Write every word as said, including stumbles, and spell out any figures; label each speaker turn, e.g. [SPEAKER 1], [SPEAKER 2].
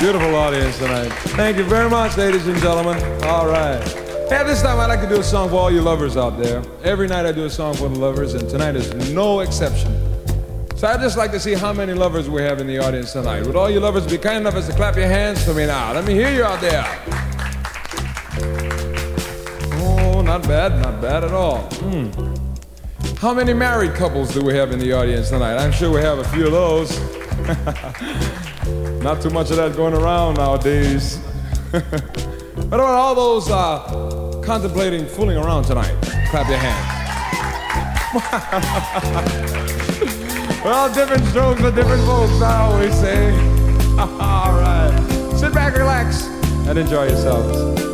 [SPEAKER 1] Beautiful audience tonight. Thank you very much, ladies and gentlemen. All right. Hey, at this time, I'd like to do a song for all you lovers out there. Every night I do a song for the lovers, and tonight is no exception. So I'd just like to see how many lovers we have in the audience tonight. Would all you lovers be kind enough as to clap your hands for me now? Let me hear you out there. Oh, not bad, not bad at all. Mm. How many married couples do we have in the audience tonight? I'm sure we have a few of those. Not too much of that going around nowadays. What about all those uh, contemplating fooling around tonight? Clap your hands. Well, different strokes for different folks, I always say. All right. Sit back, relax, and enjoy yourselves.